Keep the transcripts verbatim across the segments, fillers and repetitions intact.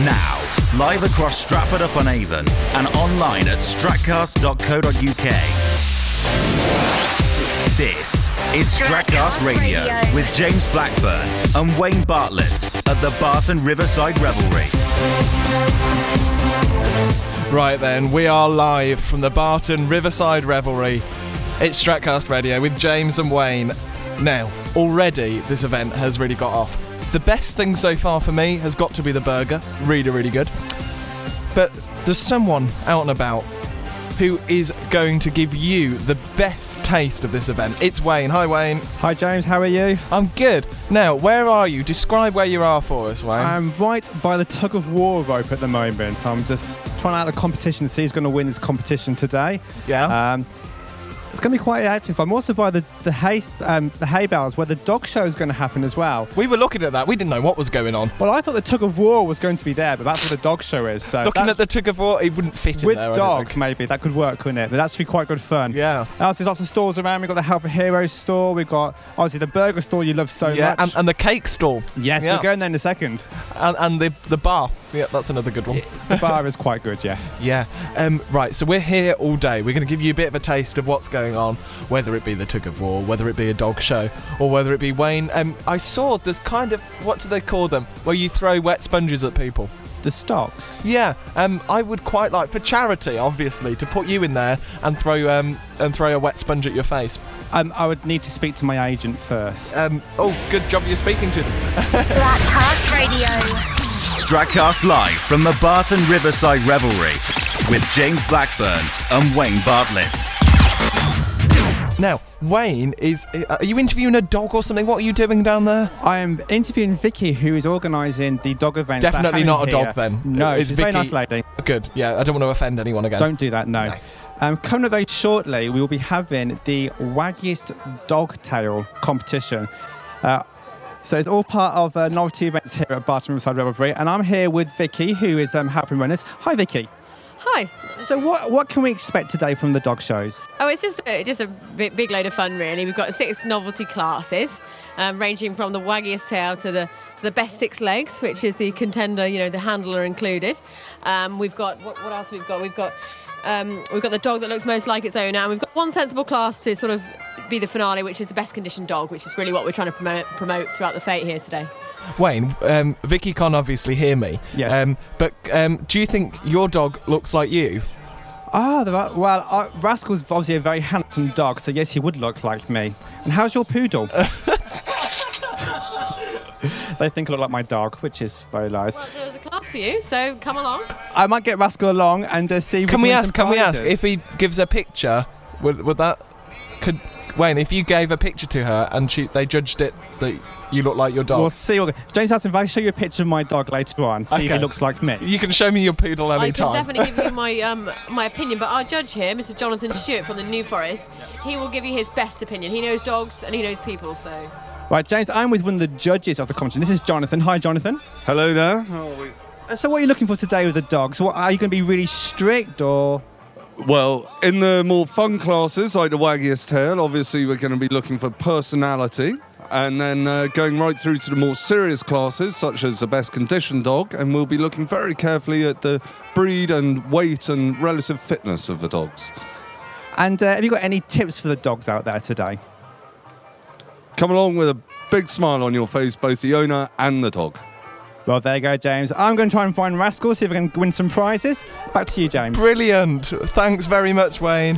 Now, live across Stratford-upon-Avon and online at stratcast dot co dot uk. This is Stratcast Radio with James Blackburn and Wayne Bartlett at the Barton Riverside Revelry. Right then, we are live from the Barton Riverside Revelry. It's Stratcast Radio with James and Wayne. Now, already this event has really got off. The best thing so far for me has got to be the burger. Really, really good. But there's someone out and about who is going to give you the best taste of this event. It's Wayne. Hi, Wayne. Hi, James. How are you? I'm good. Now, where are you? Describe where you are for us, Wayne. I'm right by the tug of war rope at the moment. I'm just trying out the competition to see who's going to win this competition today. Yeah. Um, It's going to be quite active. I'm also by the the hay um, the hay bales where the dog show is going to happen as well. We were looking at that. We didn't know what was going on. Well, I thought the tug of war was going to be there, but that's where the dog show is. So looking at the tug of war, it wouldn't fit in with there. With dog, maybe that could work, couldn't it? But that should be quite good fun. Yeah. And also, there's lots of stores around. We've got the Help for Heroes store. We've got obviously the burger store you love so yeah, much. and, and the cake stall. Yes, yeah. we're going there in a second. And, and the the bar. Yeah, that's another good one. The bar is quite good, yes. Yeah. Um, right, so we're here all day. We're going to give you a bit of a taste of what's going on, whether it be the tug of war, whether it be a dog show, or whether it be Wayne. Um, I saw there's kind of, what do they call them, where you throw wet sponges at people? The stocks. Yeah. Um, I would quite like, for charity, obviously, to put you in there and throw um and throw a wet sponge at your face. Um, I would need to speak to my agent first. Um, oh, good job you're speaking to them. Stratcast Radio. Stratcast live from the Barton Riverside Revelry with James Blackburn and Wayne Bartlett. Now, Wayne is... Are you interviewing a dog or something? What are you doing down there? I am interviewing Vicky, who is organising the dog event. Definitely not a here. dog then. No, Is she's Vicky... a very nice lady. Good. Yeah, I don't want to offend anyone again. Don't do that, no. no. Um, coming up very shortly, we will be having the waggiest dog tail competition. Uh, So it's all part of uh, novelty events here at Barton Riverside Revelry, and I'm here with Vicky, who is um, helping run us. Hi, Vicky. Hi. So what what can we expect today from the dog shows? Oh, it's just a, just a big, big load of fun, really. We've got six novelty classes, um, ranging from the waggiest tail to the to the best six legs, which is the contender, you know, the handler included. Um, we've got what, what else we've got? We've got um, we've got the dog that looks most like its owner, and we've got one sensible class to sort of be the finale, which is the best conditioned dog, which is really what we're trying to promote promote throughout the fete here today. Wayne, um, Vicky can't obviously hear me. Yes. Um, but um, do you think your dog looks like you? Ah, the, well, uh, Rascal's obviously a very handsome dog, so yes, he would look like me. And how's your poodle? They think I look like my dog, which is very nice. Well, there's a class for you, so come along. I might get Rascal along and uh, see. If Can we, we can win ask? some Can we ask prizes. if he gives a picture? Would would that? Could Wayne, if you gave a picture to her and she they judged it that you look like your dog? We'll see. What, James Hudson, if I show you a picture of my dog later on, see if Okay. he looks like me. You can show me your poodle I any can time. definitely give you my um, my opinion, but our judge here, Mister Jonathan Stewart from the New Forest, he will give you his best opinion. He knows dogs and he knows people, so... Right, James, I'm with one of the judges of the competition. This is Jonathan. Hi, Jonathan. Hello there. How are we? Uh, So what are you looking for today with the dogs? What, are you going to be really strict or... Well, in the more fun classes, like the waggiest tail, obviously we're going to be looking for personality. And then uh, going right through to the more serious classes, such as the best conditioned dog, and we'll be looking very carefully at the breed and weight and relative fitness of the dogs. And uh, have you got any tips for the dogs out there today? Come along with a big smile on your face, both the owner and the dog. Well, there you go, James. I'm going to try and find Rascal, see if I can win some prizes. Back to you, James. Brilliant. Thanks very much, Wayne.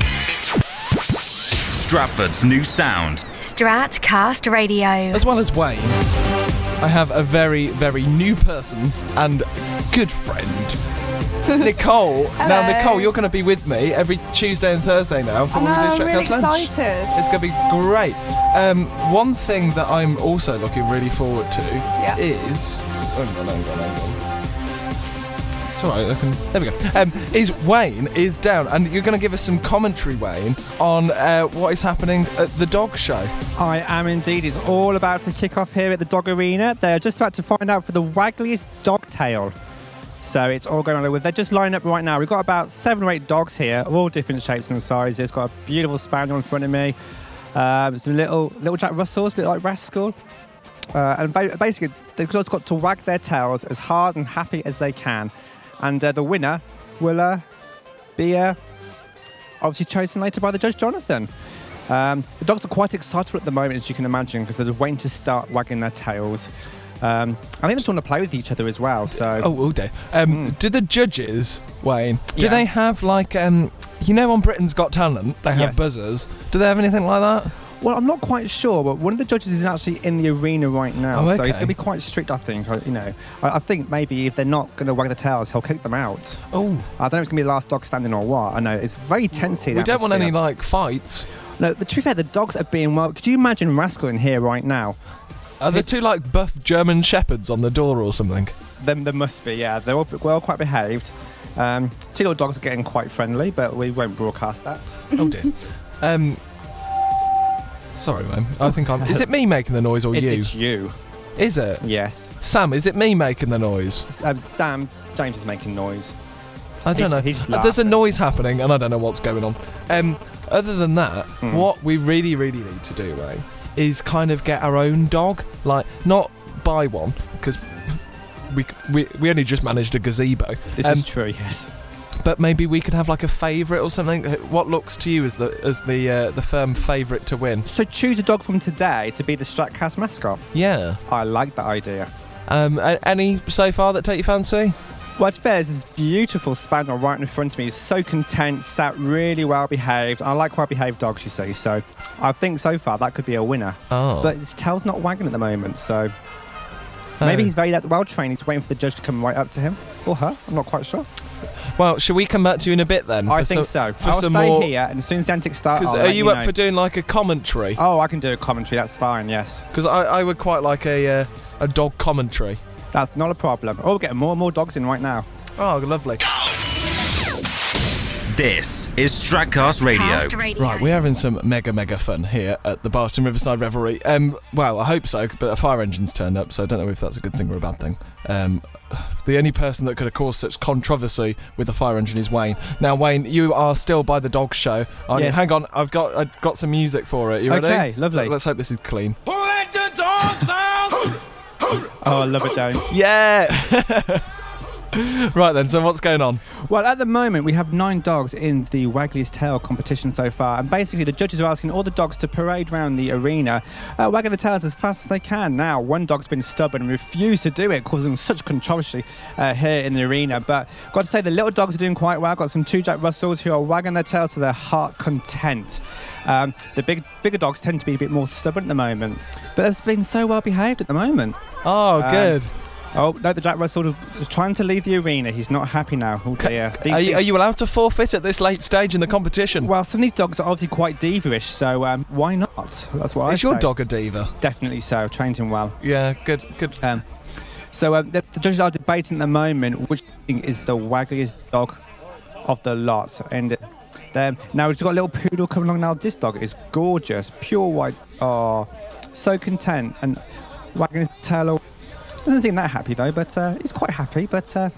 Stratford's new sound. Stratcast Radio. As well as Wayne, I have a very, very new person and good friend. Nicole. Now, Nicole, you're going to be with me every Tuesday and Thursday now for I know, when we do I'm really Stratcast Lunch. excited. It's going to be great. Um, one thing that I'm also looking really forward to Yeah. is... Hang on, hang on, hang on. It's all right, I can... There we go. Um, is Wayne is down, and you're going to give us some commentary, Wayne, on uh, what is happening at the dog show. I am indeed. It's all about to kick off here at the Dog Arena. They're just about to find out for the waggliest dog tail. So it's all going on with. They're just lining up right now. We've got about seven or eight dogs here, of all different shapes and sizes. Got a beautiful spaniel in front of me. Um, some little little Jack Russells, a bit like Rascal. Uh, and ba- basically, they've just got to wag their tails as hard and happy as they can. And uh, the winner will uh, be uh, obviously chosen later by the judge, Jonathan. Um, the dogs are quite excitable at the moment, as you can imagine, because they're just waiting to start wagging their tails. Um, I think they just want to play with each other as well. So, Oh, all day. Um, Mm. Do the judges, Wayne, do Yeah. they have like, um, you know on Britain's Got Talent, they have Yes. buzzers. Do they have anything like that? well, I'm not quite sure, but one of the judges is actually in the arena right now, Oh, so he's okay. going to be quite strict, I think. I- You know, I, I think maybe if they're not going to wag their tails, he'll kick them out. Oh, I don't know if it's going to be the last dog standing or what. I know it's very tense here. we the don't want any atmosphere. like fights. No, the, to be fair, the dogs are being well. Could you imagine Rascal in here right now? Are there two like buff German shepherds on the door or something? Them, there must be, yeah. They're all well quite behaved. Um, two little dogs are getting quite friendly, but we won't broadcast that. Oh dear. um, sorry, man. I think I'm. Is it me making the noise or It- you? It's you. Is it? Yes. Sam, is it me making the noise? S- Um, Sam, James is making noise. I don't He- know. he's Uh, There's a laughing. noise happening, and I don't know what's going on. Um, other than that, Hmm. what we really, really need to do, right, is kind of get our own dog. Like, not buy one, because we, we we only just managed a gazebo. This Um, is true, yes. But maybe we could have like a favourite or something. What looks to you as the as the uh, the firm favourite to win? So choose a dog from today to be the Stratcast mascot. Yeah. I like that idea. Um, a- any so far that take your fancy? Well, it's fair, there's this beautiful spaniel right in front of me. He's so content, sat really well behaved. I like well behaved dogs, you see, so I think so far that could be a winner. Oh. But his tail's not wagging at the moment, so maybe Oh. he's very well trained. He's waiting for the judge to come right up to him. Or her, I'm not quite sure. Well, shall we come back to you in a bit then? I for think some- so. For I'll some stay more. here, and as soon as the antics start, Because I'll are let you you up know. for doing like a commentary? Oh, I can do a commentary, that's fine, yes. Because I, I would quite like a uh, a dog commentary. That's not a problem. Oh, we're getting more and more dogs in right now. Oh, lovely. This is Stratcast Radio. Cast Radio. Right, we're having some mega, mega fun here at the Barton Riverside Revelry. Um, well, I hope so, but a fire engine's turned up, so I don't know if that's a good thing or a bad thing. Um, the only person that could have caused such controversy with the fire engine is Wayne. Now, Wayne, you are still by the dog show. aren't you? Yes. Hang on, I've got I've got some music for it. You ready? Okay, lovely. Let's hope this is clean. Oh, I love it, Jones. Yeah. Right then, so what's going on? Well, at the moment, we have nine dogs in the Waggliest Tail competition so far. And basically, the judges are asking all the dogs to parade around the arena, uh, wagging their tails as fast as they can. Now, one dog's been stubborn and refused to do it, causing such controversy uh, here in the arena. But got to say, the little dogs are doing quite well. Got some two Jack Russells who are wagging their tails to their heart content. Um, the big, bigger dogs tend to be a bit more stubborn at the moment. But they've been so well behaved at the moment. Oh, Um, good. Oh, no, the Jack Russell was trying to leave the arena. He's not happy now. Oh, dear. The- Are you, the- are you allowed to forfeit at this late stage in the competition? Well, some of these dogs are obviously quite diva-ish, so um, why not? That's what I Is your say. dog a diva? Definitely so. Trained him well. Yeah, good, good. Um, so um, the, the judges are debating at the moment which I think is the waggliest dog of the lot. And um, now we've got a little poodle coming along now. This dog is gorgeous, pure white. Oh, so content and wagging his tail all. Doesn't seem that happy though, but uh, he's quite happy. But uh,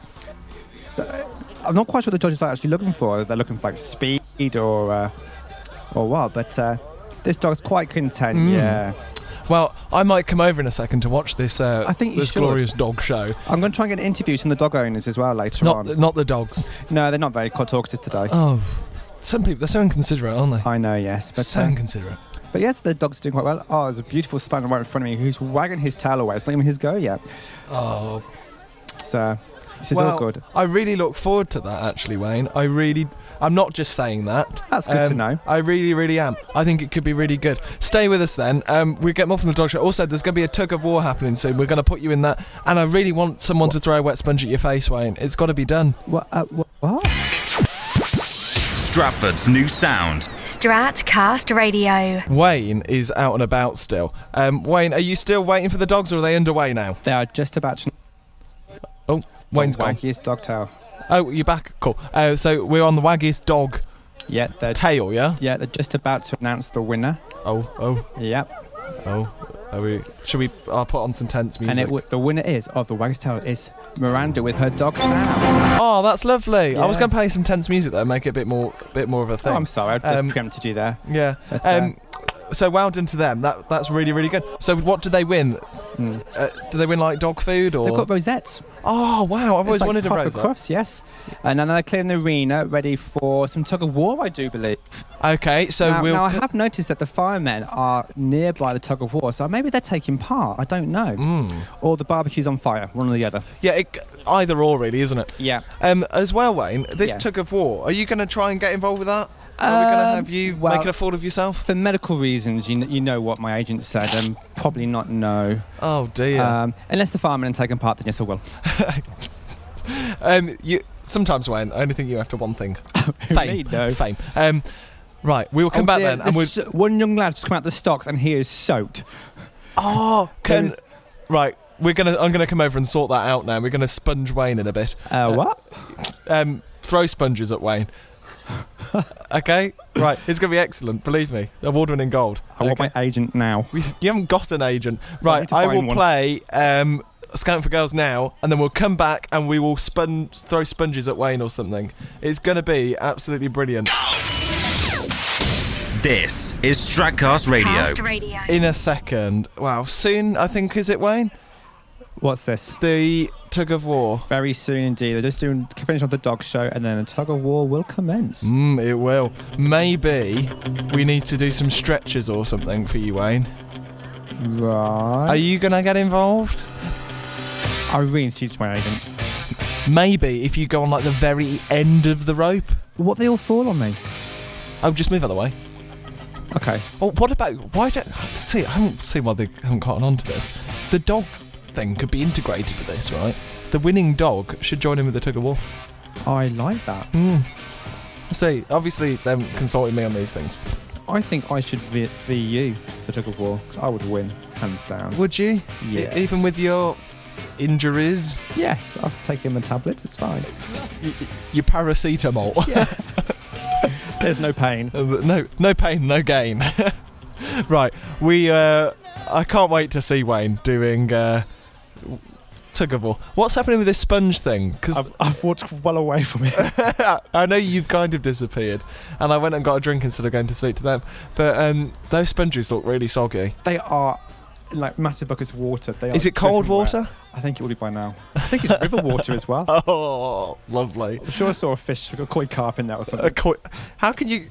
I'm not quite sure the judges are actually looking for. They're looking for like speed or uh, or what. But uh, this dog's quite content. Mm. Yeah. Well, I might come over in a second to watch this. Uh, I think you this should. glorious dog show. I'm going to try and get interviews from the dog owners as well later Not, on. the, not the dogs. No, they're not very talkative today. Oh, some people they're so inconsiderate, aren't they? I know, yes. But, so um, inconsiderate. but yes, the dog's doing quite well. Oh, there's a beautiful spaniel right in front of me who's wagging his tail away. It's not even his go yet. Oh, So this is well, all good. I really look forward to that. Actually, Wayne, I really. I'm not just saying that. That's good to Um, know. I really, really am. I think it could be really good. Stay with us then. Um, we'll get more from the dog show. Also, there's going to be a tug of war happening soon. We're going to put you in that. And I really want someone to throw a wet sponge at your face, Wayne. It's got to be done. What? Uh, what? what? Stratford's new sound. Stratcast Radio. Wayne is out and about still. Um, Wayne, are you still waiting for the dogs or are they underway now? They are just about to. Oh, Wayne's the gone. waggiest dog tail. Oh, you're back. Cool. Uh, so we're on the waggiest dog Yeah, they're tail, yeah? yeah they're just about to announce the winner. Oh, oh, Yep. oh. Are we? Should we? I'll put on some tense music. And it w- the winner is of the waggiest tail is Miranda with her dog Sam. Oh, that's lovely. I was Yeah. going to play some tense music though, make it a bit more, bit more of a thing. Oh, I'm sorry, I just Um, preempted you there. Yeah. But, uh, Um, so well done to them. That that's really really good. So what do they win? Mm. Uh, do they win like dog food or? They've got rosettes. Oh wow! I've always like wanted a rosette. Crufts, yes. And now they're clearing the arena, ready for some tug of war, I do believe. Okay, so now, we'll. Now I have noticed that the firemen are nearby the tug of war, so maybe they're taking part. I don't know. Mm. Or the barbecue's on fire, one or the other. Yeah, it, either or really, isn't it? Yeah. Um, as well, Wayne, this Yeah. tug of war. Are you going to try and get involved with that? Are we going to Um, have you well, making a fool of yourself? For medical reasons, you, kn- you know what my agent said, and probably not no. Oh dear. Um, unless the firemen are taking part, then yes, I will. um, you sometimes, Wayne, I only think you after one thing: fame. Me? No. Fame. Um, right, we will come Oh back dear, then, and we'll. there's one young lad just come out the stocks, and he is soaked. Oh, can There's- right. We're gonna. I'm gonna come over and sort that out now. We're gonna sponge Wayne in a bit. Uh, what? Um, throw sponges at Wayne. Okay, right. It's gonna be excellent. Believe me, award-winning gold. I want Okay. my agent now. We- You haven't got an agent, I right? need to I find will one. play um, Scout for Girls now, and then we'll come back and we will spon- throw sponges at Wayne or something. It's gonna be absolutely brilliant. This is Stratcast Radio. Cast Radio. In a second, wow, soon I think is it Wayne? What's this? The tug of war. Very soon indeed. They're just doing finish off the dog show, and then the tug of war will commence. Mm, it will. Maybe we need to do some stretches or something for you, Wayne. Right. Are you gonna get involved? I really speak to my agent. Maybe if you go on like the very end of the rope. What they all fall on me? Oh, just move out of the way. Okay. Oh, what about why don't see? I haven't seen why they haven't gotten onto this. The dog thing could be integrated with this, right? The winning dog should join in with the tug of war. I like that. Mm. See, obviously they're consulting me on these things. I think I should be V you the tug of war, 'cause I would win hands down. Would you? Yeah. E- even with your injuries, Yes, I've taken my tablets. It's fine. y- y- your paracetamol. Yeah. There's no pain. Uh, no, no pain, no gain. Right, we. Uh, I can't wait to see Wayne doing uh, tug of war. What's happening with this sponge thing? Because I've, I've walked well away from it. I know you've kind of disappeared, and I went and got a drink instead of going to speak to them. But um, those sponges look really soggy. They are like massive buckets of water. They are Is it cold dripping wet. water? I think it will be by now. I think it's river water as well. Oh, lovely. I'm sure I saw a fish, a koi carp in there or A something. koi, how can you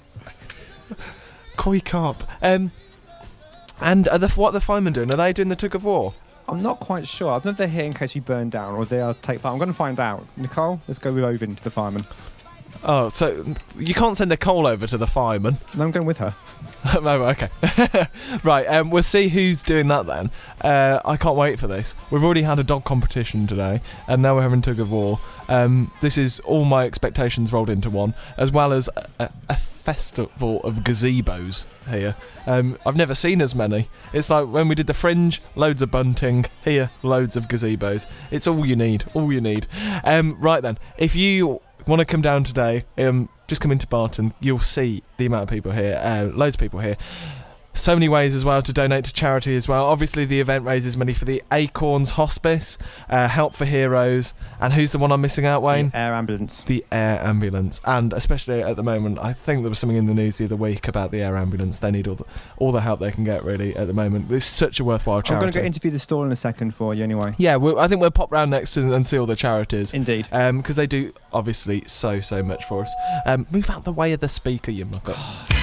koi carp? Um, and are the, what are the firemen doing? Are they doing the tug of war? I'm not quite sure. I don't know if they're here in case we burn down or they are take part. I'm going to find out. Nicole, let's go with Ovin to the fireman. Oh, so you can't send a coal over to the fireman. No, I'm going with her. No, okay. Right, um, we'll see who's doing that then. Uh, I can't wait for this. We've already had a dog competition today, and now we're having tug of war. Um, this is all my expectations rolled into one, as well as a, a, a festival of gazebos here. Um, I've never seen as many. It's like when we did the Fringe, loads of bunting. Here, loads of gazebos. It's all you need, all you need. Um, right then, if you want to come down today, um, just come into Barton. You'll see the amount of people here, uh, loads of people here. So many ways as well to donate to charity as well. Obviously the event raises money for the Acorns Hospice, uh, Help for Heroes, and who's the one I'm missing out, Wayne? The air ambulance. The air ambulance. And especially at the moment, I think there was something in the news the other week about the air ambulance. They need all the, all the help they can get really at the moment. It's such a worthwhile charity. I'm going to go interview the stall in a second for you anyway. Yeah, we'll, I think we'll pop round next and, and see all the charities. Indeed. Um, because they do obviously so so much for us. Um, move out the way of the speaker, you muppet.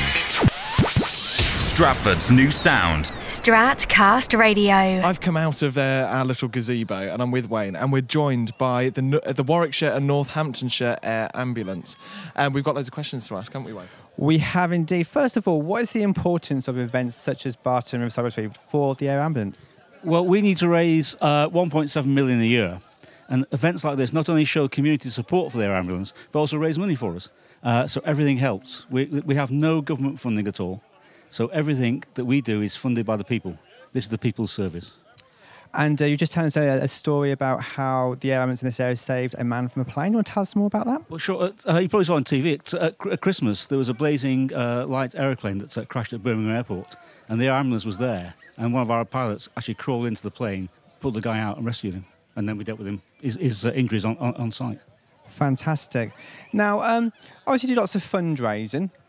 Stratford's new sound. Stratcast Radio. I've come out of uh, our little gazebo and I'm with Wayne, and we're joined by the N- the Warwickshire and Northamptonshire Air Ambulance. And we've got loads of questions to ask, haven't we, Wayne? We have indeed. First of all, what is the importance of events such as Barton Riverside Retrieve for the air ambulance? Well, we need to raise uh, one point seven million a year, and events like this not only show community support for the air ambulance, but also raise money for us. Uh, so everything helps. We we have no government funding at all, so everything that we do is funded by the people. This is the people's service. And uh, you just telling us a, a story about how the air ambulance in this area saved a man from a plane. You want to tell us more about that? Well, sure. Uh, you probably saw on T V at, at, at Christmas there was a blazing uh, light aeroplane that uh, crashed at Birmingham Airport, and the air ambulance was there. And one of our pilots actually crawled into the plane, pulled the guy out, and rescued him. And then we dealt with him his, his uh, injuries on, on, on site. Fantastic. Now, um, obviously, you do lots of fundraising.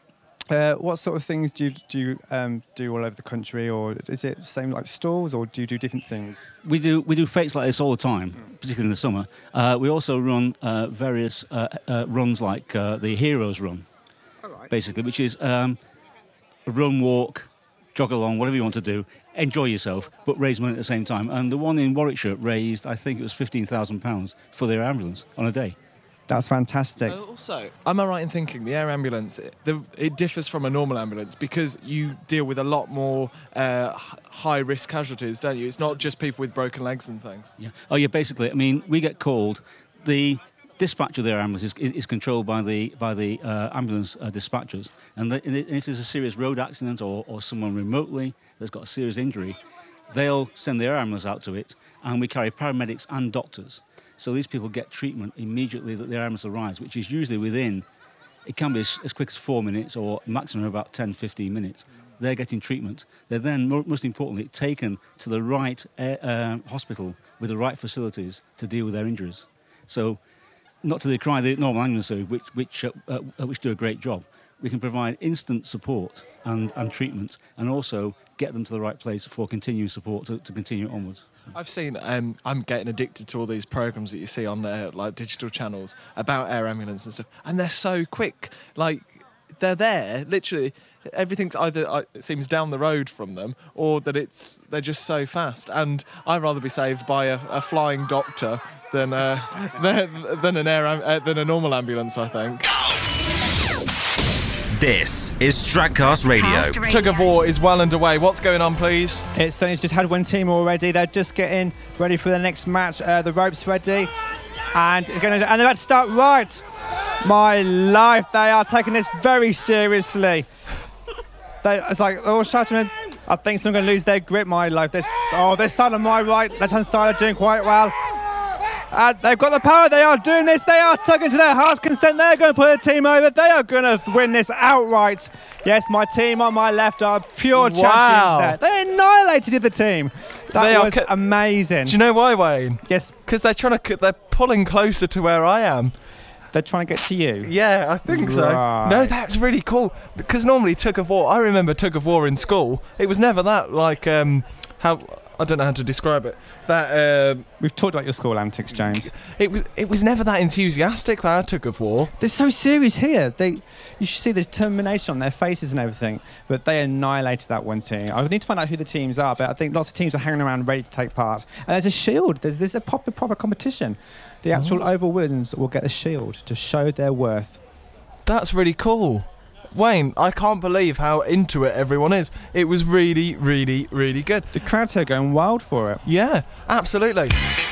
Uh, what sort of things do you do, you, um, do all over the country, or is it the same like stalls, or do you do different things? We do we do fetes like this all the time, particularly in the summer. Uh, we also run uh, various uh, uh, runs like uh, the Heroes Run, basically, which is um, a run, walk, jog along, whatever you want to do, enjoy yourself, but raise money at the same time. And the one in Warwickshire raised, I think it was fifteen thousand pounds for their ambulance on a day. That's fantastic. Uh, also, am I right in thinking the air ambulance, it, the, it differs from a normal ambulance because you deal with a lot more uh, h- high-risk casualties, don't you? It's not just people with broken legs and things. Yeah. Oh, yeah. Basically, I mean, we get called. The dispatch of their ambulance is, is controlled by the by the uh, ambulance uh, dispatchers, and, the, and if there's a serious road accident or, or someone remotely that's got a serious injury, they'll send their ambulance out to it, and we carry paramedics and doctors. So these people get treatment immediately that their ambulance arrives, which is usually within, it can be as, as quick as four minutes or maximum about ten, fifteen minutes. They're getting treatment. They're then, mo- most importantly, taken to the right uh, uh, hospital with the right facilities to deal with their injuries. So, not to decry the normal ambulance service, which, which, uh, uh, which do a great job, we can provide instant support and, and treatment, and also get them to the right place for continuing support to, to continue onwards. I've seen, um, I'm getting addicted to all these programs that you see on uh, like digital channels about air ambulance and stuff, and they're so quick. Like, they're there, literally. Everything's either uh, it seems down the road from them, or that it's they're just so fast. And I'd rather be saved by a, a flying doctor than uh, than, than an air am- uh, than a normal ambulance, I think. This is Stratcast Radio. Cast Radio. Tug of war is well underway. What's going on, please? It's Sunny's just had one team already. They're just getting ready for the next match. Uh, the rope's ready, and it's going to, and they're about to start right. My life, they are taking this very seriously. They, it's like they're all shouting. I think someone's going to lose their grip. My life. This, oh, this side on my right, left-hand side are doing quite well. And they've got the power. They are doing this. They are tugging to their heart's content. They're going to put the team over. They are going to win this outright. Yes, my team on my left are pure Wow. champions there. They annihilated the team. That They are was ca- amazing. Do you know why, Wayne? Yes, Because they're trying to, they're pulling closer to where I am. they're trying to get to you. Yeah, I think so. Right. No, that's really cool. Because normally tug of war, I remember tug of war in school. It was never that like um, how I don't know how to describe it. That um, We've talked about your school antics, James. it was it was never that enthusiastic. Our tug of war. They're so serious here. They, you should see the determination on their faces and everything. But they annihilated that one team. I need to find out who the teams are, but I think lots of teams are hanging around ready to take part. And there's a shield. There's there's a proper proper competition. The actual oval winners will get a shield to show their worth. That's really cool. Wayne, I can't believe how into it everyone is. It was really, really, really good. The crowds here are going wild for it. Yeah, absolutely.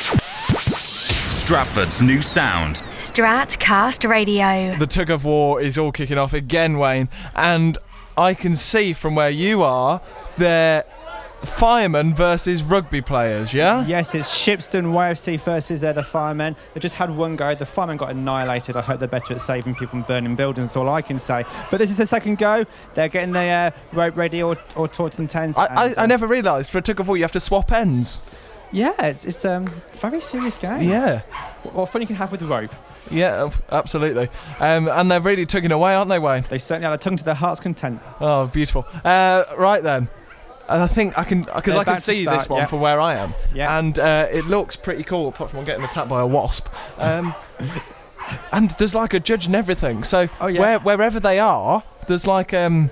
Stratford's new sound. Stratcast Radio. The tug of war is all kicking off again, Wayne, and I can see from where you are, they're firemen versus rugby players, yeah? Yes, it's Shipston Y F C versus uh, the firemen. They just had one go. The firemen got annihilated. I hope they're better at saving people from burning buildings, that's all I can say. But this is the second go. They're getting the uh, rope ready or, or torch and tents. I, and, I, I um, never realised for a tug of war you have to swap ends. Yeah, it's it's um very serious game. Yeah, What fun you can have with rope. yeah, f- absolutely. Um, and they're really tugging away, aren't they, Wayne? They certainly are. They're tugging to their heart's content. Oh, beautiful. Uh, right then. And I think I can, because They're I can about to see start, this one yeah. from where I am. Yeah. And uh, it looks pretty cool, apart from getting attacked by a wasp. Um, and there's like a judge and everything. So Oh, yeah. where, wherever they are, there's like um,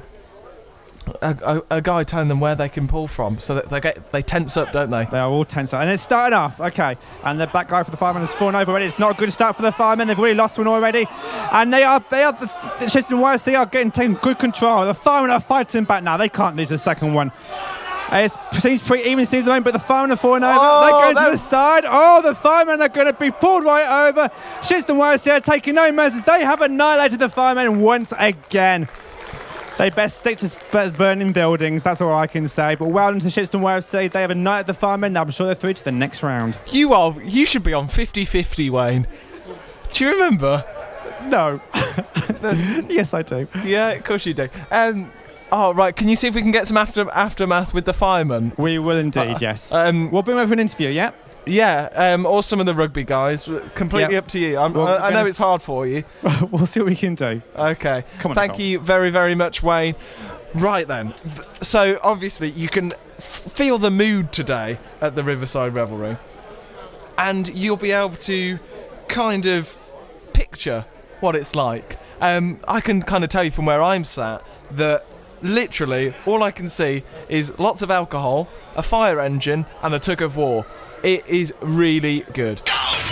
a, a, a guy telling them where they can pull from. So that they get they tense up, don't they? They are all tense. And it's starting off. Okay. And the back guy for the fireman has fallen over already. It's not a good start for the firemen. They've already lost one already. And they are, they are the, the Shipston Y F C are getting taking good control. The firemen are fighting back now. They can't lose the second one. It seems pretty even seems the moment, but the firemen are falling over. Oh, They're going that- to the side. Oh, the firemen are going to be pulled right over. Shipston Y F C are taking no measures. They have annihilated the firemen once again. They best stick to sp- burning buildings, that's all I can say. But well done to Shipston Y F C. They have annihilated the firemen. I'm sure they're through to the next round. You are. You should be on fifty-fifty, Wayne. Do you remember? No. Yes, I do. Yeah, of course you do. Um, oh, right. Can you see if we can get some after aftermath with the firemen? We will indeed, Uh, yes. Um, We'll bring them over an interview, yeah? Yeah, um, or some of the rugby guys. Completely Yep. up to you. I'm, Well, I, I know gonna- it's hard for you. We'll see what we can do. Okay. Come on, Thank Nicole. you very, very much, Wayne. Right then. Th- So obviously you can f- feel the mood today at the Riverside Revelry, and you'll be able to kind of picture what it's like. Um, I can kind of tell you from where I'm sat that literally all I can see is lots of alcohol, a fire engine, and a tug of war. It is really good.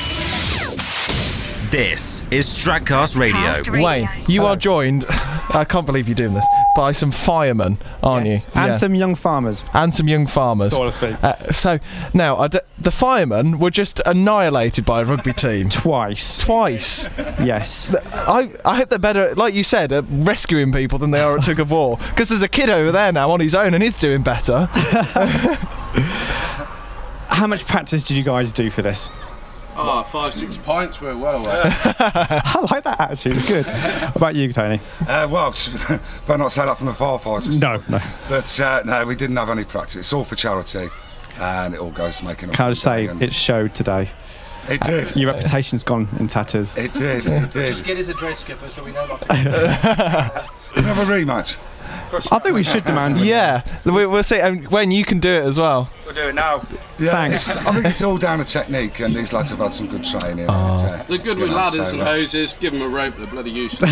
This is Stratcast Radio. Cast Radio. Wayne, you are joined, I can't believe you're doing this, by some firemen, aren't Yes. you? And Yeah. some young farmers, and some young farmers. so to speak. Uh, so now, I d- the firemen were just annihilated by a rugby team Twice. twice. Yes. I, I hope they're better, like you said, at rescuing people than they are at tug of war. Because there's a kid over there now on his own and he's doing better. How much practice did you guys do for this? Ah, five, six pints, we're well away. I like that attitude. It's good. What about you, Tony? Uh, well, better not say that from the firefighters. No, no. But uh, no, we didn't have any practice. It's all for charity, and it all goes to making. a Can I just say, and it showed today. it did. Your reputation's gone in tatters. It did. It did. Just get his address, Skipper, so we know not to. Can we have a rematch? I think we should demand one. Yeah, we, we'll see. Um, Wayne, you can do it as well. We'll do it now. Yeah, Thanks. it's- I think it's all down to technique, and these lads have had some good training. and, uh, The good you with know, ladders so, and uh, hoses, give them a rope, they're bloody useless.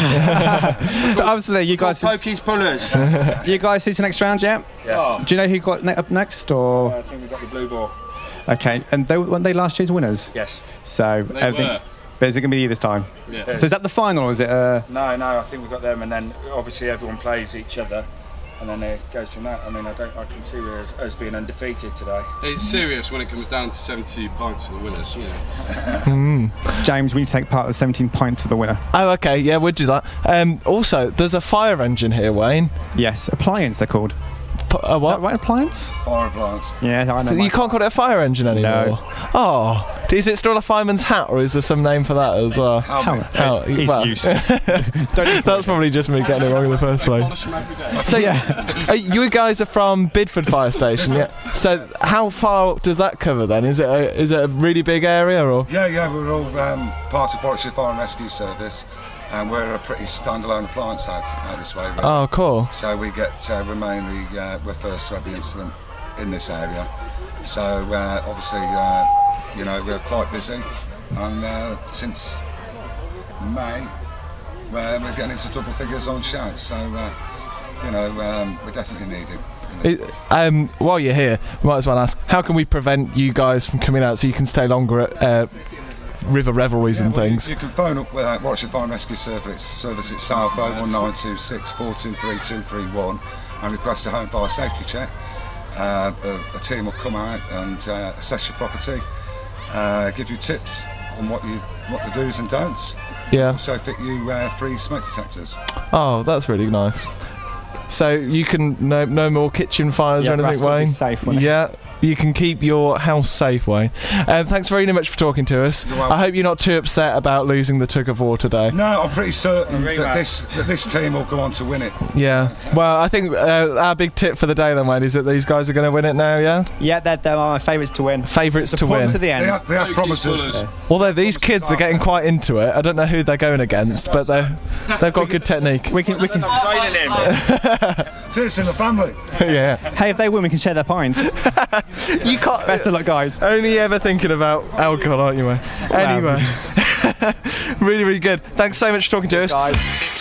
So obviously, you guys, Pokies pullers. you guys see the next round yet? Oh, Do you know who got ne- up next, or I think we got the blue ball. okay? And they weren't they last year's winners? Yes. So they everything. were. But is it going to be you this time? Yeah. So is that the final, or is it? Uh, No, no, I think we got them, and then obviously everyone plays each other, and then it goes from that. I mean, I don't, I can see us, us being undefeated today. It's serious when it comes down to seventy pints for the winners, you know. James, we need to take part of the seventeen pints for the winner. Oh, okay, yeah, we'll do that. Um, also, there's a fire engine here, Wayne. Yes, appliance they're called. P- a Is what? that right, appliance? Fire appliance. Yeah, I know. So my- you can't call it a fire engine anymore? Oh, is it still a fireman's hat, or is there some name for that as well? Helmet. Oh, It's well, useless. that's probably just me getting it wrong in the first place. Polish them every day. So yeah, uh, you guys are from Bidford Fire Station, yeah? So how far does that cover then? Is it a, is it a really big area, or? Yeah, yeah, we're all um, part of Warwickshire Fire and Rescue Service, and we're a pretty standalone appliance out, out this way. Really. Oh, cool. So we get, uh, we're mainly, uh, we're first to every incident in this area. So uh, obviously, uh, you know, we're quite busy, and uh, since May, uh, we're getting into double figures on shouts. So, uh, you know, um, we're definitely needed. in this It, um, while you're here, we might as well ask, how can we prevent you guys from coming out so you can stay longer at uh, river revelries and well, you- things? You, can phone up uh, Warwickshire Fire and Rescue Service, service itself, oh one nine two six, four two three, two three one, and request a home fire safety check. Uh, a, a team will come out and uh, assess your property, uh, give you tips on what you what the do's and don'ts. Yeah. Also fit you uh, free smoke detectors. Oh, that's really nice. So you can no no more kitchen fires Yeah, or anything, Rascal will be Wayne? safe, won't it? Yeah. You can keep your house safe, Wayne. Um, thanks very much for talking to us. You're welcome. I hope you're not too upset about losing the tug of war today. No, I'm pretty certain Rematch. that this that this team will go on to win it. Yeah. Well, I think uh, our big tip for the day then, Wayne, is that these guys are going to win it now, yeah? Yeah, they're, they're my favourites to win. Favourites The to win. point to the They end. have, they have Pokies promises. pullers. Although these kids are getting quite into it. I don't know who they're going against, but they they've got good technique. We can, we can. I'm training him. So it's in the family. Yeah. Hey, if they win, we can share their pints. You can't. Best of luck, guys. Only ever thinking about alcohol, aren't you, Wayne? Anyway. really, really good. Thanks so much for talking to us. Guys.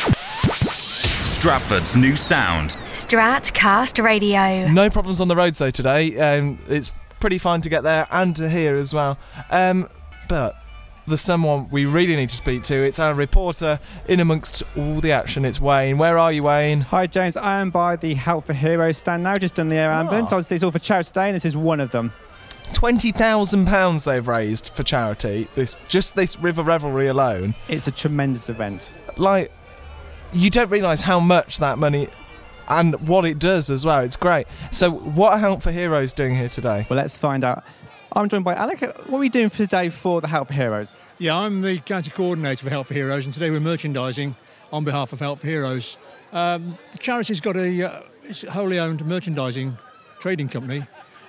Stratford's new sound. Stratcast Radio. No problems on the roads though today. Um, it's pretty fine to get there and to here as well. Um, but there's someone we really need to speak to. It's our reporter in amongst all the action. It's Wayne. Where are you, Wayne? Hi, James. I am by the Help for Heroes stand now, just done the air ambulance. Oh. Obviously, it's all for charity today, and this is one of them. twenty thousand pounds they've raised for charity. This just this River Revelry alone. It's a tremendous event. Like, you don't realise how much that money and what it does as well. It's great. So, what are Help for Heroes doing here today? Well, let's find out. I'm joined by Alec. What are we doing for today for the Help for Heroes? Yeah, I'm the county coordinator for Help for Heroes, and today we're merchandising on behalf of Help for Heroes. Um, the charity's got a uh, it's a wholly owned merchandising trading company,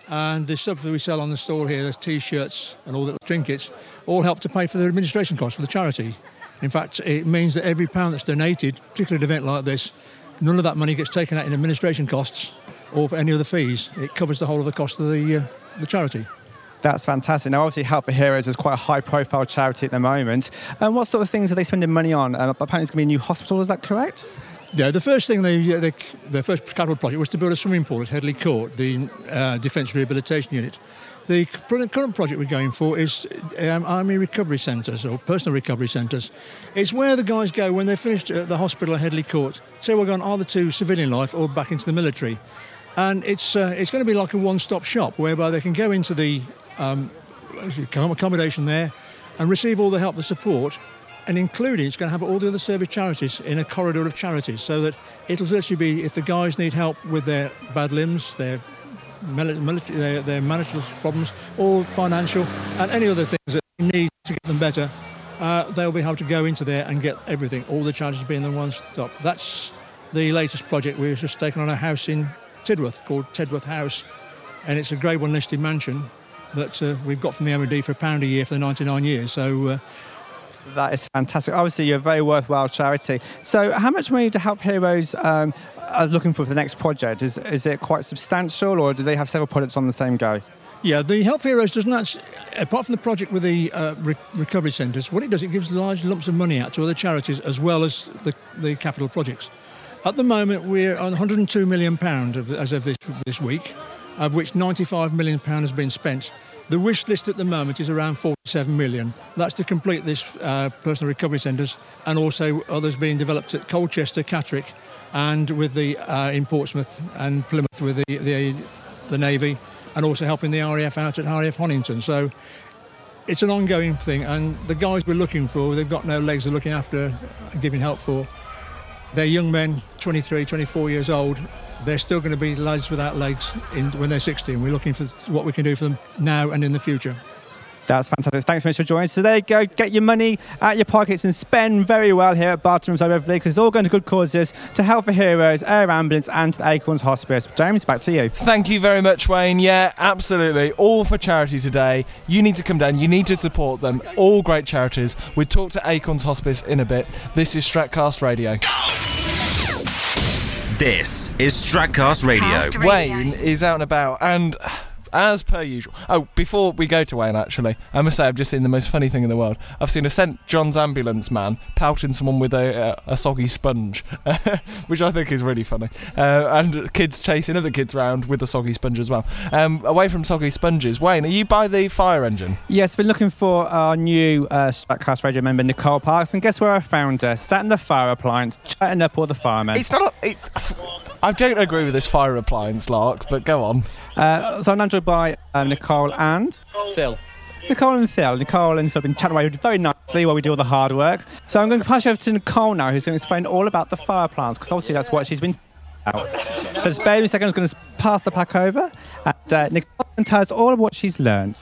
and the stuff that we sell on the stall here, there's T-shirts and all the trinkets, all help to pay for the administration costs for the charity. In fact, it means that every pound that's donated, particularly at an event like this, none of that money gets taken out in administration costs or for any other fees. It covers the whole of the cost of the, uh, the charity. That's fantastic. Now, obviously, Help for Heroes is quite a high-profile charity at the moment. And what sort of things are they spending money on? Um, apparently, it's going to be a new hospital. Is that correct? Yeah, the first thing they, they their first capital project was to build a swimming pool at Headley Court, the uh, Defence Rehabilitation Unit. The current project we're going for is um, Army Recovery Centres or Personal Recovery Centres. It's where the guys go when they're finished at the hospital at Headley Court, say we're going either to civilian life or back into the military. And it's uh, it's going to be like a one-stop shop whereby they can go into the um, accommodation there and receive all the help, the support, and including it's going to have all the other service charities in a corridor of charities, so that it'll literally be, if the guys need help with their bad limbs, their military, their, their managerial problems, or financial, and any other things that they need to get them better, uh, they'll be able to go into there and get everything, all the charities being in one stop. That's the latest project. We've just taken on a house in Tidworth called Tidworth House, and it's a Grade One listed mansion that uh, we've got from the M O D for a pound a year for the ninety-nine years. So. Uh, That is fantastic. Obviously, you're a very worthwhile charity. So how much money do Help Heroes um, are looking for for the next project? Is is it quite substantial, or do they have several projects on the same go? Yeah, the Help Heroes doesn't actually, apart from the project with the uh, re- recovery centres, what it does, it gives large lumps of money out to other charities as well as the, the capital projects. At the moment, we're on one hundred and two million pounds of, as of this, this week, of which ninety-five million pounds has been spent. The wish list at the moment is around forty-seven million. That's to complete this uh, personal recovery centres, and also others being developed at Colchester, Catterick, and with the uh, in Portsmouth and Plymouth with the, the the Navy, and also helping the R A F out at R A F Honington. So it's an ongoing thing, and the guys we're looking for, they've got no legs they're looking after and giving help for. They're young men, twenty-three, twenty-four years old. They're still going to be lads without legs in, when they're sixteen. We're looking for what we can do for them now and in the future. That's fantastic. Thanks so much for joining us. So there you go. Get your money out your pockets and spend very well here at Barton Riverside Revelry, because it's all going to good causes, to Help for Heroes, Air Ambulance and to the Acorns Hospice. James, back to you. Thank you very much, Wayne. Yeah, absolutely. All for charity today. You need to come down. You need to support them. All great charities. We'll talk to Acorns Hospice in a bit. This is Stratcast Radio. This is Stratcast Radio. Wayne is out and about, and as per usual. Oh, before we go to Wayne, actually, I must say I've just seen the most funny thing in the world. I've seen a Saint John's ambulance man pouting someone with a, a, a soggy sponge, which I think is really funny. Uh, and kids chasing other kids around with a soggy sponge as well. Um, away from soggy sponges, Wayne, are you by the fire engine? Yes, been looking for our new uh, Stratcast Radio member, Nicole Parks, and guess where I found her? Sat in the fire appliance, chatting up all the firemen. It's not... A, it, I don't agree with this fire appliance lark, but go on. Uh, so I'm now joined by um, Nicole and... Phil. Nicole and Phil. Nicole and Phil have been chatting away very nicely while we do all the hard work. So I'm going to pass you over to Nicole now, who's going to explain all about the fire plants, because obviously that's what she's been about. So just bear with me a second, I'm going to pass the pack over. And uh, Nicole can tell us all of what she's learned.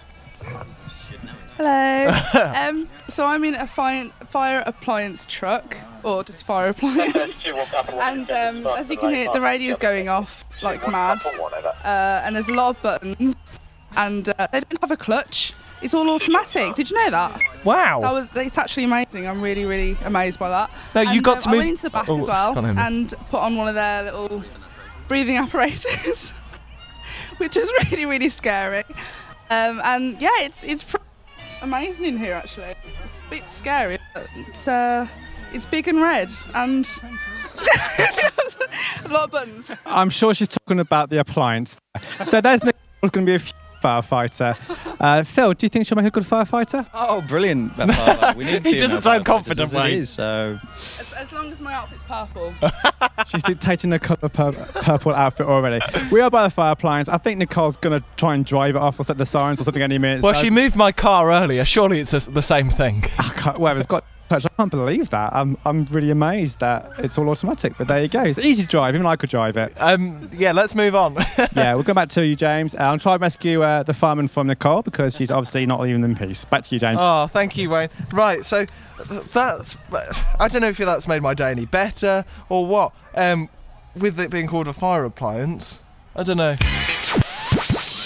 Hello. um, so I'm in a fire, fire appliance truck, or just fire appliance. And um, as you can hear, the radio's going off like mad. Uh, and there's a lot of buttons. And uh, they don't have a clutch. It's all automatic. Did you know that? Wow. That was. It's actually amazing. I'm really, really amazed by that. No, and, you got um, to move. I went into the back oh, as well and put on one of their little breathing apparatus, which is really, really scary. Um, and yeah, it's it's pretty amazing in here actually. It's a bit scary. But it's uh, it's big and red and there's a lot of buttons. I'm sure she's talking about the appliance. So there's Nicole, going to be a few firefighter. Uh, Phil, do you think she'll make a good firefighter? Oh, brilliant. Uh, we need he doesn't sound confident, as it is, so. As, as long as my outfit's purple. She's dictating the colour pur- purple outfit already. We are by the fire appliance. I think Nicole's going to try and drive it off or set the sirens or something any minute. Well, so. She moved my car earlier. Surely it's a, the same thing. Well, it's got... I can't believe that. I'm I'm really amazed that it's all automatic, but there you go. It's easy to drive. Even I could drive it. Um, yeah, let's move on. Yeah, we'll go back to you, James. Uh, I'll try and rescue uh, the fireman from Nicole, because she's obviously not leaving them in peace. Back to you, James. Oh, thank you, Wayne. Right, so th- that's... I don't know if that's made my day any better or what. Um, with it being called a fire appliance, I don't know.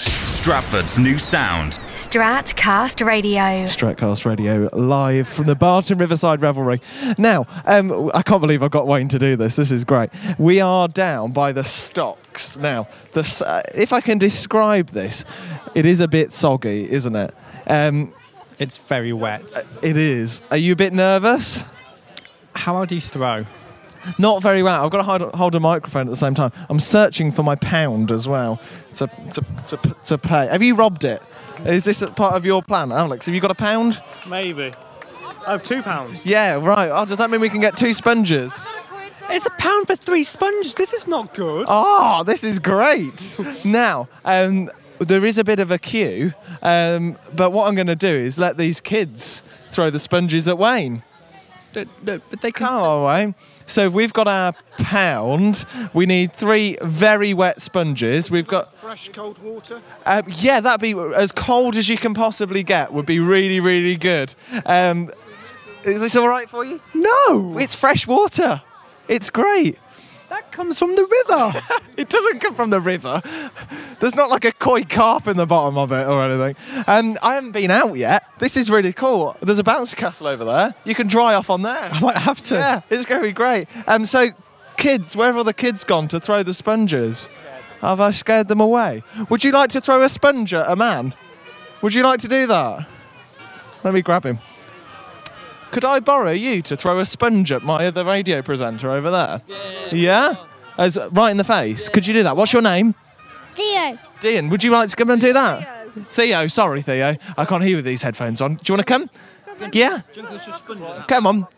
Stratford's new sound. Stratcast Radio. Stratcast Radio, live from the Barton Riverside Revelry. Now, um, I can't believe I've got Wayne to do this. This is great. We are down by the stocks. Now, the, uh, if I can describe this, it is a bit soggy, isn't it? Um, it's very wet. It is. Are you a bit nervous? How well do you throw? Not very well. I've got to hold, hold a microphone at the same time. I'm searching for my pound as well to, to, to, to pay. Have you robbed it? Is this a part of your plan, Alex? Have you got a pound? Maybe. I have two pounds. Yeah, right. Oh, does that mean we can get two sponges? It's a pound for three sponges. This is not good. Oh, this is great. Now, um, there is a bit of a queue, um, but what I'm going to do is let these kids throw the sponges at Wayne. But, but they Come on, Wayne. So we've got our pound. We need three very wet sponges. We've got fresh cold water. Uh, yeah, that'd be as cold as you can possibly get. Would be really, really good. Um, is this all right for you? No, it's fresh water. It's great. That comes from the river. It doesn't come from the river. There's not like a koi carp in the bottom of it or anything. Um, I haven't been out yet. This is really cool. There's a bouncy castle over there. You can dry off on there. I might have to. Yeah, it's going to be great. Um, so, kids, where have all the kids gone to throw the sponges? Have I scared them away? Would you like to throw a sponge at a man? Would you like to do that? Let me grab him. Could I borrow you to throw a sponge at my other radio presenter over there? Yeah? yeah? As, right in the face? Could you do that? What's your name? Theo. Dean, would you like to come and do that? Theo. Theo, sorry, Theo. I can't hear with these headphones on. Do you want to come? Yeah? Come on.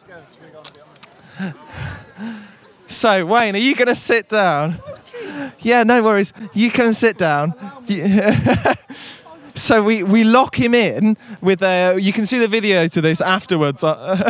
So, Wayne, are you going to sit down? Yeah, no worries. You can sit down. So we, we lock him in with a... You can see the video to this afterwards.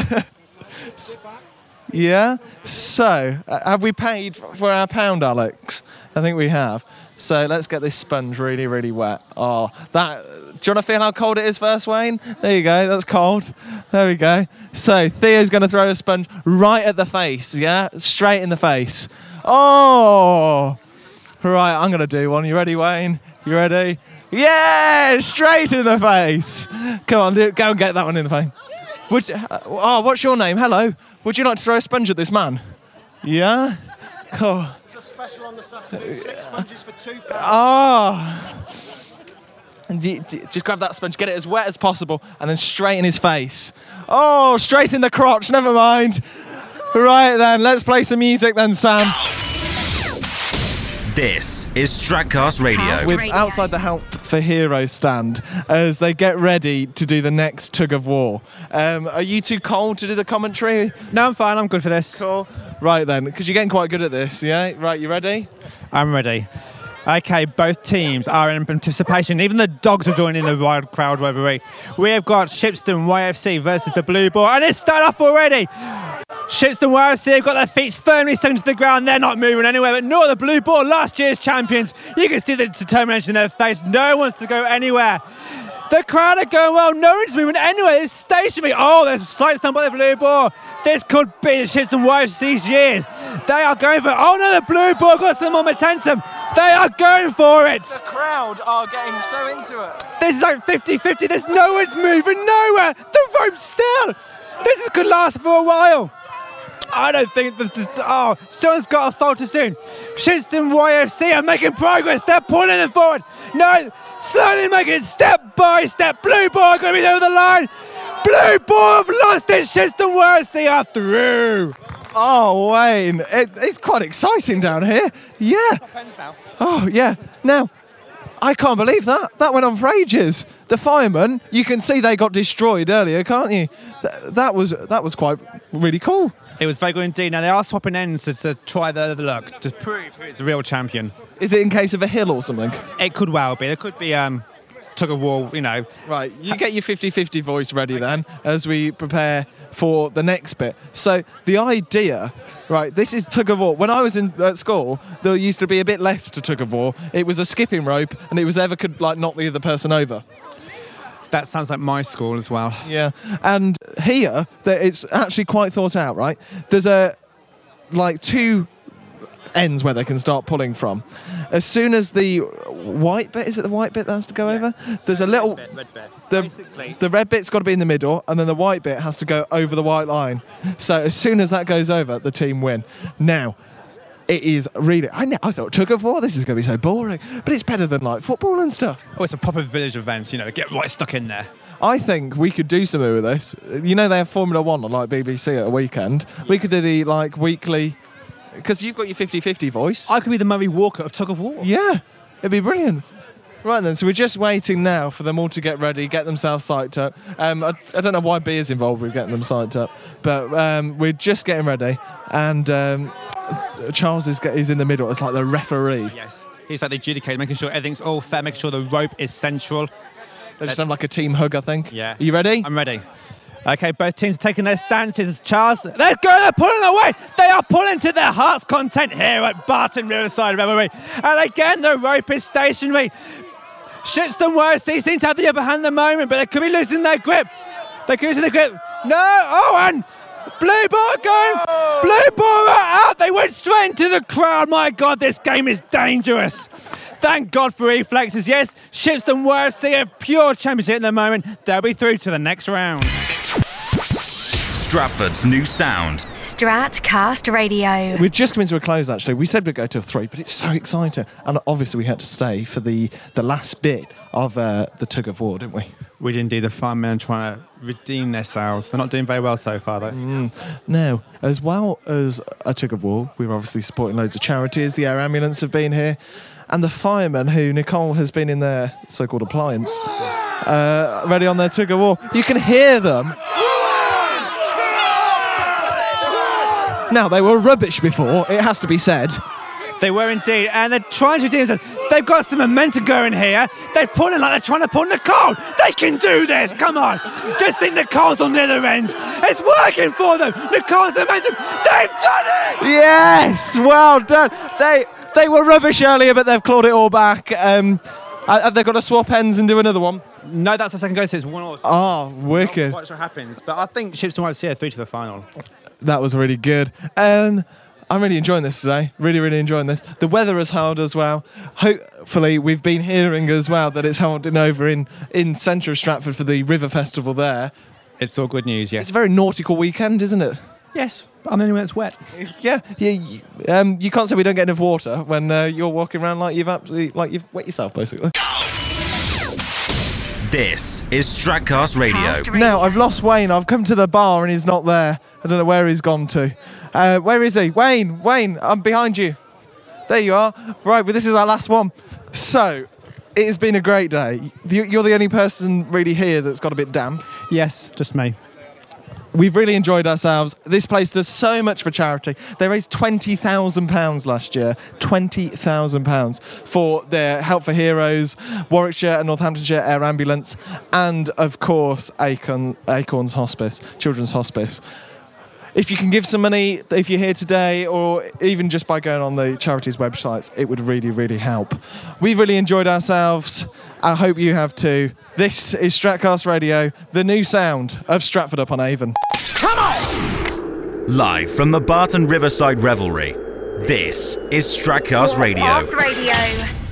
Yeah? So, uh, have we paid for our pound, Alex? I think we have. So let's get this sponge really, really wet. Oh, that... Do you want to feel how cold it is first, Wayne? There you go. That's cold. There we go. So Theo's going to throw a sponge right at the face, yeah? Straight in the face. Oh! Right, I'm going to do one. You ready, Wayne? You ready? Yeah, straight in the face. Come on, do, go and get that one in the face. Would you, uh, oh, what's your name? Hello. Would you like to throw a sponge at this man? Yeah? Cool. It's a special on this afternoon. Six sponges for two pounds. Oh. And do, do, just grab that sponge, get it as wet as possible, and then straight in his face. Oh, straight in the crotch. Never mind. Right then, let's play some music then, Sam. This is Stratcast Radio. With outside the Help for Heroes stand as they get ready to do the next tug of war. Um, are you too cold to do the commentary? No, I'm fine. I'm good for this. Cool. Right then, because you're getting quite good at this, yeah? Right, you ready? I'm ready. Okay, both teams are in participation. Even the dogs are joining the wild crowd revelry. We have got Shipston Y F C versus the Blue Boar, and it's started off already. Shipston Y F C have got their feet firmly stuck to the ground. They're not moving anywhere, but nor the Blue Boar, last year's champions. You can see the determination in their face. No one wants to go anywhere. The crowd are going well. No one's moving anywhere. It's stationary. Oh, there's a slight stump by the Blue Boar. This could be the Shipston Y F C's years. They are going for it. Oh no, the Blue Boar got some more momentum. They are going for it. The crowd are getting so into it. This is like fifty fifty. There's no one's moving nowhere. The rope's still. This is, could last for a while. I don't think this is... Oh, someone's got to falter soon. Shipston Y F C are making progress. They're pulling them forward. No, slowly making it step by step. Blue Boar going to be over the line. Blue Boar have lost it. Shipston Y F C are through. Oh, Wayne, it, it's quite exciting down here. Yeah. Oh, yeah. Now, I can't believe that. That went on for ages. The firemen, you can see they got destroyed earlier, can't you? Th- that was that was quite really cool. It was very good indeed. Now, they are swapping ends to, to try the, the luck, to prove who is a real champion. Is it in case of a hill or something? It could well be. There could be um, tug of war, you know. Right, you get your fifty fifty voice ready then as we prepare for the next bit. So the idea, right, this is tug of war. When I was in at school, there used to be a bit less to tug of war. It was a skipping rope and it was ever could like knock the other person over. That sounds like my school as well. Yeah, and here it's actually quite thought out, right? There's a like two ends where they can start pulling from. As soon as the white bit, is it the white bit that has to go yes. over? There's a little... Red bit, red bit. The, Basically. the red bit's got to be in the middle, and then the white bit has to go over the white line. So as soon as that goes over, the team win. Now, it is really... I, know, I thought tug of war, this is going to be so boring. But it's better than, like, football and stuff. Oh, it's a proper village event, you know, get right stuck in there. I think we could do something with this. You know they have Formula One on, like, B B C at a weekend. Yeah. We could do the, like, weekly... Because you've got your fifty-fifty voice. I could be the Murray Walker of tug of war. Yeah, it'd be brilliant. Right then, so we're just waiting now for them all to get ready, get themselves psyched up. Um, I, I don't know why B is involved with getting them psyched up, but um, we're just getting ready, and um, Charles is, is in the middle. It's like the referee. Yes, he's like the adjudicator, making sure everything's all fair, making sure the rope is central. They just have like a team hug, I think. Yeah. Are you ready? I'm ready. Okay, both teams are taking their stances. Charles, let's go, they're pulling away. They are pulling to their heart's content here at Barton Riverside Revelry. And again, the rope is stationary. Shipston Worsley seem to have the upper hand at the moment, but they could be losing their grip. They could be losing their grip. No, oh, and Blue Ball going. Oh. Blue Ball out. They went straight into the crowd. My God, this game is dangerous. Thank God for reflexes. Yes, Shipston Worsley are pure championship at the moment. They'll be through to the next round. Stratford's new sound. Stratcast Radio. We're just coming to a close, actually. We said we'd go till three, but it's so exciting. And obviously we had to stay for the, the last bit of uh, the tug of war, didn't we? We did indeed. The firemen are trying to redeem themselves. They're not doing very well so far, though. Mm. Now, as well as a tug of war, we're obviously supporting loads of charities. The air ambulance have been here. And the firemen, who Nicole has been in their so-called appliance, uh, ready on their tug of war. You can hear them. Now, they were rubbish before, it has to be said. They were indeed, and they're trying to redeem themselves. They've got some momentum going here. They're pulling like they're trying to pull Nicole. They can do this, come on. Just think Nicole's on the other end. It's working for them. Nicole's the momentum. They've done it! Yes, well done. They they were rubbish earlier, but they've clawed it all back. Um, have they got to swap ends and do another one? No, that's the second go, so it's one or Oh, wicked. I'm not quite sure what happens, but I think Shipston Worsley are through to the final. That was really good. Um, I'm really enjoying this today. Really, really enjoying this. The weather has held as well. Hopefully, we've been hearing as well that it's holding over in, in centre of Stratford for the River Festival there. It's all good news, yes. It's a very nautical weekend, isn't it? Yes, I'm the only one that's wet. Yeah, yeah. You, um, you can't say we don't get enough water when uh, you're walking around like you've absolutely, like you've wet yourself, basically. This is Stratcast Radio. Now, I've lost Wayne. I've come to the bar and he's not there. I don't know where he's gone to. Uh, where is he? Wayne, Wayne, I'm behind you. There you are. Right, but this is our last one. So, it has been a great day. You're the only person really here that's got a bit damp. Yes, just me. We've really enjoyed ourselves. This place does so much for charity. They raised twenty thousand pounds last year. twenty thousand pounds for their Help for Heroes, Warwickshire and Northamptonshire Air Ambulance, and, of course, Acorn, Acorns Hospice, Children's Hospice. If you can give some money, if you're here today, or even just by going on the charities' websites, it would really, really help. We've really enjoyed ourselves. I hope you have too. This is Stratcast Radio, the new sound of Stratford upon Avon. Come on! Live from the Barton Riverside Revelry, this is Stratcast Radio. Radio.